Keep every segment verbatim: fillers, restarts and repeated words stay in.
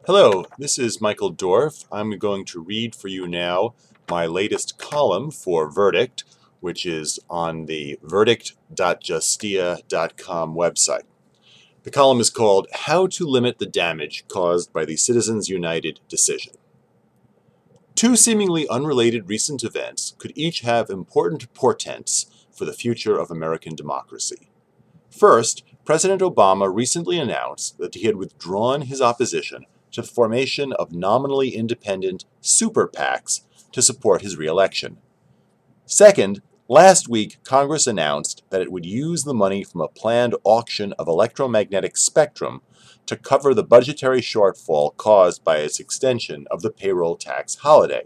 Hello, this is Michael Dorf. I'm going to read for you now my latest column for Verdict, which is on the verdict dot justia dot com website. The column is called How to Limit the Damage Caused by the Citizens United Decision. Two seemingly unrelated recent events could each have important portents for the future of American democracy. First, President Obama recently announced that he had withdrawn his opposition to the formation of nominally independent super PACs to support his reelection. Second, last week Congress announced that it would use the money from a planned auction of electromagnetic spectrum to cover the budgetary shortfall caused by its extension of the payroll tax holiday.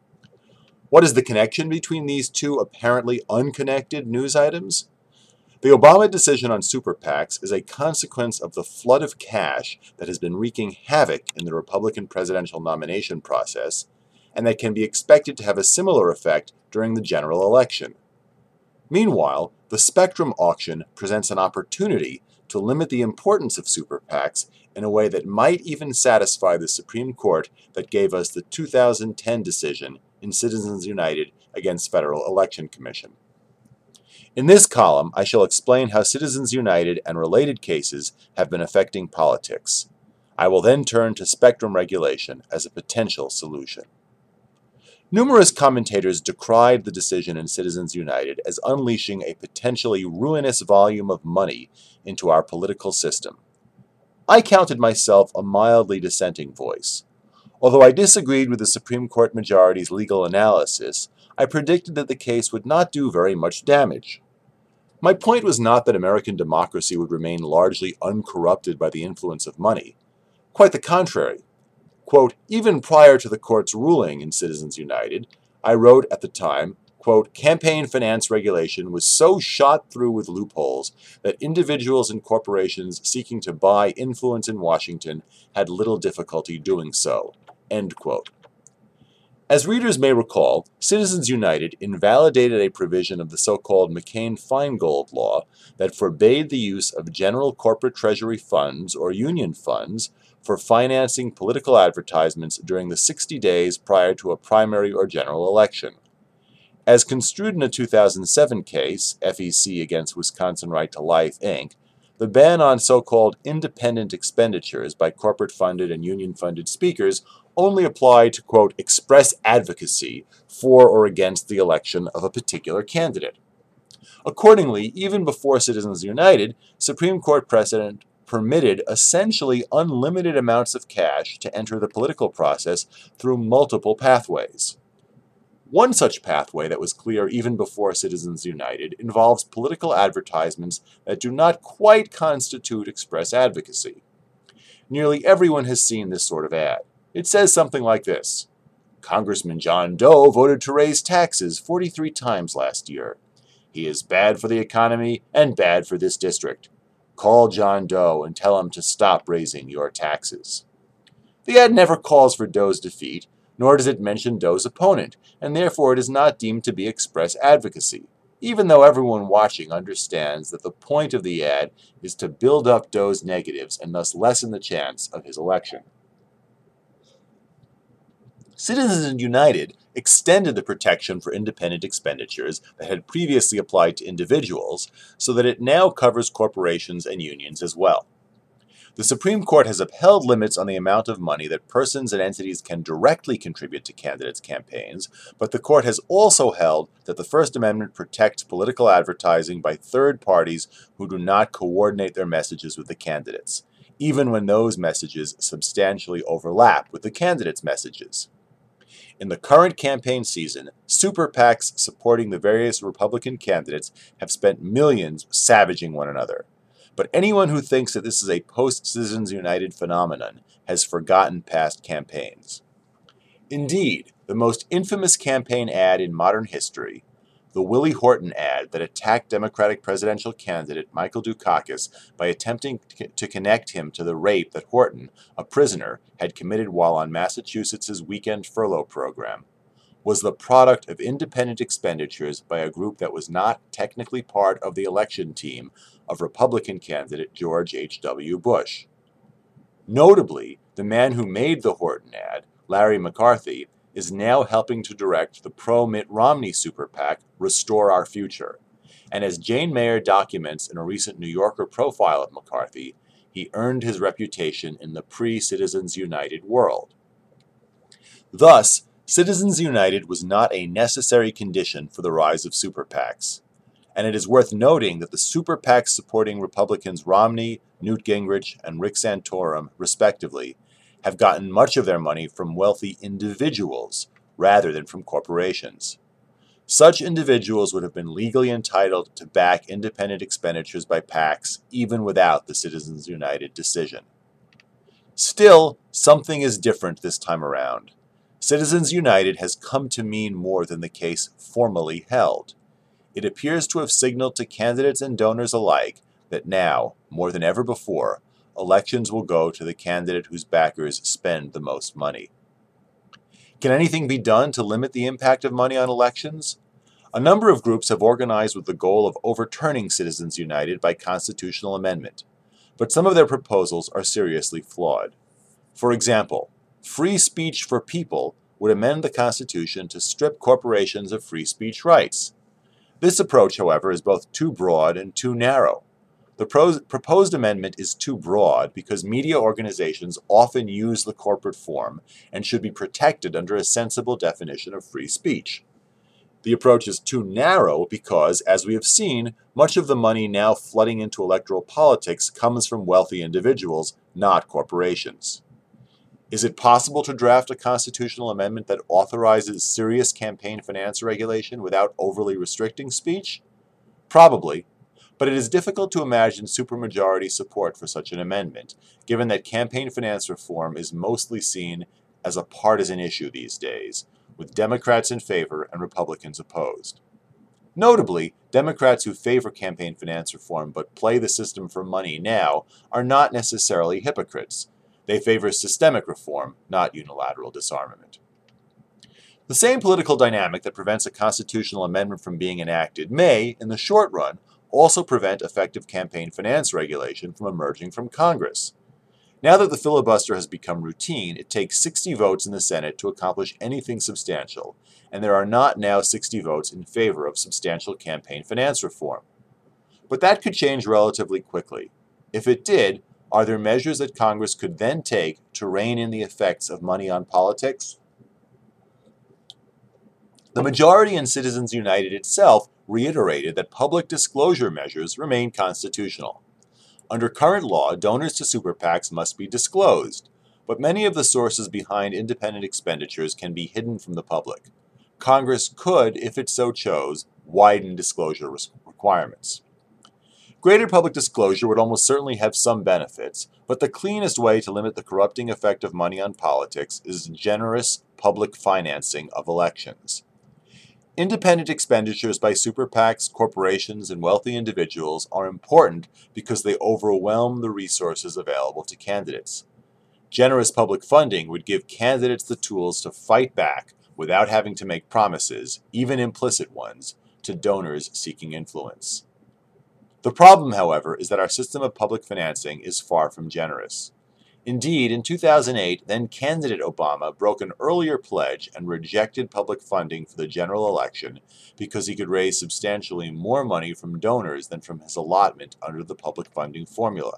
What is the connection between these two apparently unconnected news items? The Obama decision on super PACs is a consequence of the flood of cash that has been wreaking havoc in the Republican presidential nomination process, and that can be expected to have a similar effect during the general election. Meanwhile, the Spectrum auction presents an opportunity to limit the importance of super PACs in a way that might even satisfy the Supreme Court that gave us the two thousand ten decision in Citizens United against Federal Election Commission. In this column, I shall explain how Citizens United and related cases have been affecting politics. I will then turn to spectrum regulation as a potential solution. Numerous commentators decried the decision in Citizens United as unleashing a potentially ruinous volume of money into our political system. I counted myself a mildly dissenting voice. Although I disagreed with the Supreme Court majority's legal analysis, I predicted that the case would not do very much damage. My point was not that American democracy would remain largely uncorrupted by the influence of money. Quite the contrary. Quote, even prior to the court's ruling in Citizens United, I wrote at the time, quote, campaign finance regulation was so shot through with loopholes that individuals and corporations seeking to buy influence in Washington had little difficulty doing so, end quote. As readers may recall, Citizens United invalidated a provision of the so-called McCain-Feingold law that forbade the use of general corporate treasury funds or union funds for financing political advertisements during the sixty days prior to a primary or general election. As construed in a two thousand seven case, F E C against Wisconsin Right to Life, Incorporated, the ban on so-called independent expenditures by corporate-funded and union-funded speakers only applied to, quote, express advocacy for or against the election of a particular candidate. Accordingly, even before Citizens United, Supreme Court precedent permitted essentially unlimited amounts of cash to enter the political process through multiple pathways. One such pathway that was clear even before Citizens United involves political advertisements that do not quite constitute express advocacy. Nearly everyone has seen this sort of ad. It says something like this: Congressman John Doe voted to raise taxes forty-three times last year. He is bad for the economy and bad for this district. Call John Doe and tell him to stop raising your taxes. The ad never calls for Doe's defeat, nor does it mention Doe's opponent, and therefore it is not deemed to be express advocacy, even though everyone watching understands that the point of the ad is to build up Doe's negatives and thus lessen the chance of his election. Citizens United extended the protection for independent expenditures that had previously applied to individuals so that it now covers corporations and unions as well. The Supreme Court has upheld limits on the amount of money that persons and entities can directly contribute to candidates' campaigns, but the court has also held that the First Amendment protects political advertising by third parties who do not coordinate their messages with the candidates, even when those messages substantially overlap with the candidates' messages. In the current campaign season, super PACs supporting the various Republican candidates have spent millions savaging one another. But anyone who thinks that this is a post-Citizens United phenomenon has forgotten past campaigns. Indeed, the most infamous campaign ad in modern history, the Willie Horton ad that attacked Democratic presidential candidate Michael Dukakis by attempting to connect him to the rape that Horton, a prisoner, had committed while on Massachusetts' weekend furlough program, was the product of independent expenditures by a group that was not technically part of the election team of Republican candidate George H W. Bush. Notably, The man who made the Horton ad, Larry McCarthy, is now helping to direct the pro-Mitt Romney super PAC, Restore Our Future. And as Jane Mayer documents in a recent New Yorker profile of McCarthy, he earned his reputation in the pre-Citizens United world. Thus, Citizens United was not a necessary condition for the rise of super PACs. And it is worth noting that the super PACs supporting Republicans Romney, Newt Gingrich, and Rick Santorum, respectively, have gotten much of their money from wealthy individuals rather than from corporations. Such individuals would have been legally entitled to back independent expenditures by PACs even without the Citizens United decision. Still, something is different this time around. Citizens United has come to mean more than the case formally held. It appears to have signaled to candidates and donors alike that now, more than ever before, elections will go to the candidate whose backers spend the most money. Can anything be done to limit the impact of money on elections? A number of groups have organized with the goal of overturning Citizens United by constitutional amendment, but some of their proposals are seriously flawed. For example, Free Speech for People would amend the Constitution to strip corporations of free speech rights. This approach, however, is both too broad and too narrow. The pros- proposed amendment is too broad because media organizations often use the corporate form and should be protected under a sensible definition of free speech. The approach is too narrow because, as we have seen, much of the money now flooding into electoral politics comes from wealthy individuals, not corporations. Is it possible to draft a constitutional amendment that authorizes serious campaign finance regulation without overly restricting speech? Probably, but it is difficult to imagine supermajority support for such an amendment, given that campaign finance reform is mostly seen as a partisan issue these days, with Democrats in favor and Republicans opposed. Notably, Democrats who favor campaign finance reform but play the system for money now are not necessarily hypocrites. They favor systemic reform, not unilateral disarmament. The same political dynamic that prevents a constitutional amendment from being enacted may, in the short run, also prevent effective campaign finance regulation from emerging from Congress. Now that the filibuster has become routine, it takes sixty votes in the Senate to accomplish anything substantial, and there are not now sixty votes in favor of substantial campaign finance reform. But that could change relatively quickly. If it did, are there measures that Congress could then take to rein in the effects of money on politics? The majority in Citizens United itself reiterated that public disclosure measures remain constitutional. Under current law, donors to super PACs must be disclosed, but many of the sources behind independent expenditures can be hidden from the public. Congress could, if it so chose, widen disclosure requirements. Greater public disclosure would almost certainly have some benefits, but the cleanest way to limit the corrupting effect of money on politics is generous public financing of elections. Independent expenditures by super PACs, corporations, and wealthy individuals are important because they overwhelm the resources available to candidates. Generous public funding would give candidates the tools to fight back without having to make promises, even implicit ones, to donors seeking influence. The problem, however, is that our system of public financing is far from generous. Indeed, in two thousand eight, then-candidate Obama broke an earlier pledge and rejected public funding for the general election because he could raise substantially more money from donors than from his allotment under the public funding formula.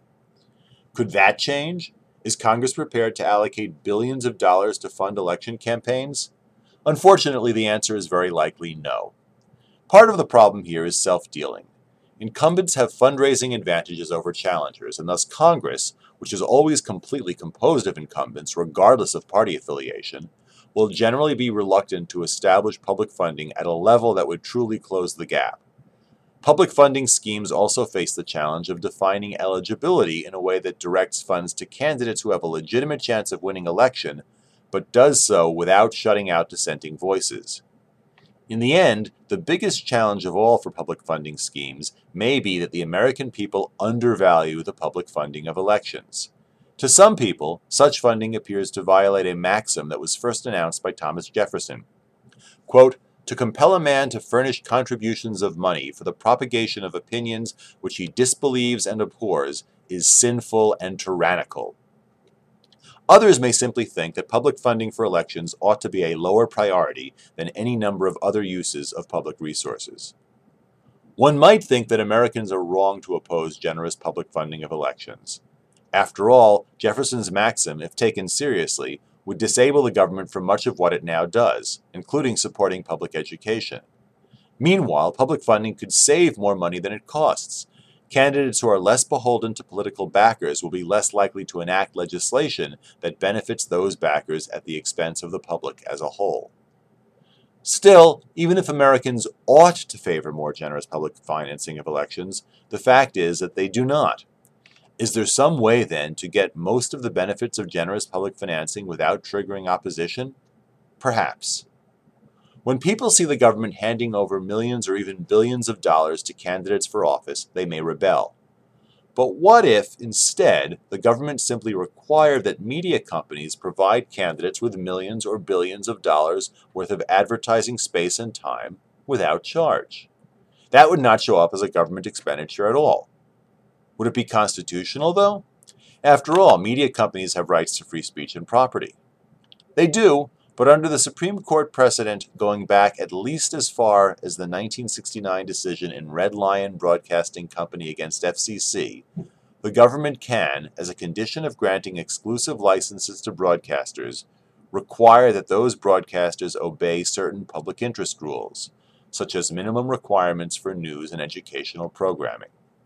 Could that change? Is Congress prepared to allocate billions of dollars to fund election campaigns? Unfortunately, the answer is very likely no. Part of the problem here is self-dealing. Incumbents have fundraising advantages over challengers, and thus Congress, which is always completely composed of incumbents regardless of party affiliation, will generally be reluctant to establish public funding at a level that would truly close the gap. Public funding schemes also face the challenge of defining eligibility in a way that directs funds to candidates who have a legitimate chance of winning election, but does so without shutting out dissenting voices. In the end, the biggest challenge of all for public funding schemes may be that the American people undervalue the public funding of elections. To some people, such funding appears to violate a maxim that was first announced by Thomas Jefferson. Quote, "To compel a man to furnish contributions of money for the propagation of opinions which he disbelieves and abhors is sinful and tyrannical." Others may simply think that public funding for elections ought to be a lower priority than any number of other uses of public resources. One might think that Americans are wrong to oppose generous public funding of elections. After all, Jefferson's maxim, if taken seriously, would disable the government from much of what it now does, including supporting public education. Meanwhile, public funding could save more money than it costs. Candidates who are less beholden to political backers will be less likely to enact legislation that benefits those backers at the expense of the public as a whole. Still, even if Americans ought to favor more generous public financing of elections, the fact is that they do not. Is there some way, then, to get most of the benefits of generous public financing without triggering opposition? Perhaps. When people see the government handing over millions or even billions of dollars to candidates for office, they may rebel. But what if, instead, the government simply required that media companies provide candidates with millions or billions of dollars worth of advertising space and time without charge? That would not show up as a government expenditure at all. Would it be constitutional, though? After all, media companies have rights to free speech and property. They do, but under the Supreme Court precedent going back at least as far as the nineteen sixty-nine decision in Red Lion Broadcasting Company against F C C, the government can, as a condition of granting exclusive licenses to broadcasters, require that those broadcasters obey certain public interest rules, such as minimum requirements for news and educational programming.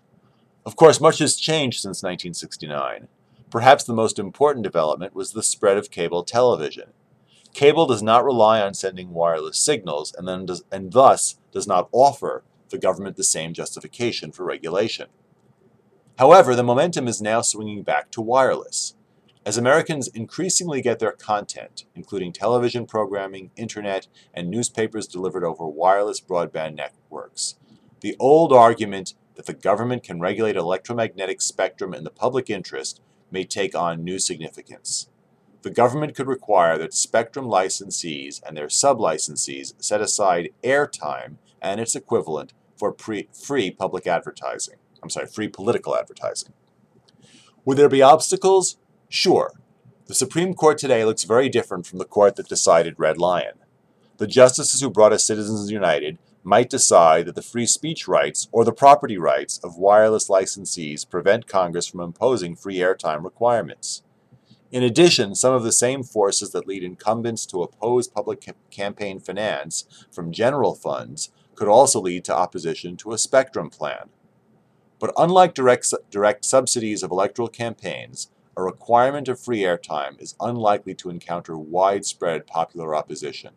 Of course, much has changed since nineteen sixty-nine. Perhaps the most important development was the spread of cable television. Cable does not rely on sending wireless signals and, then does, and thus does not offer the government the same justification for regulation. However, the momentum is now swinging back to wireless. As Americans increasingly get their content, including television programming, internet, and newspapers delivered over wireless broadband networks, the old argument that the government can regulate electromagnetic spectrum in the public interest may take on new significance. The government could require that spectrum licensees and their sub-licensees set aside airtime and its equivalent for pre- free public advertising. I'm sorry, free political advertising. Would there be obstacles? Sure. The Supreme Court today looks very different from the court that decided Red Lion. The justices who brought us Citizens United might decide that the free speech rights or the property rights of wireless licensees prevent Congress from imposing free airtime requirements. In addition, some of the same forces that lead incumbents to oppose public ca- campaign finance from general funds could also lead to opposition to a spectrum plan. But unlike direct, direct subsidies of electoral campaigns, a requirement of free airtime is unlikely to encounter widespread popular opposition.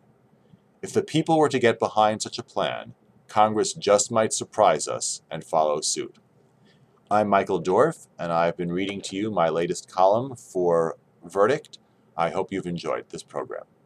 If the people were to get behind such a plan, Congress just might surprise us and follow suit. I'm Michael Dorf, and I've been reading to you my latest column for Verdict. I hope you've enjoyed this program.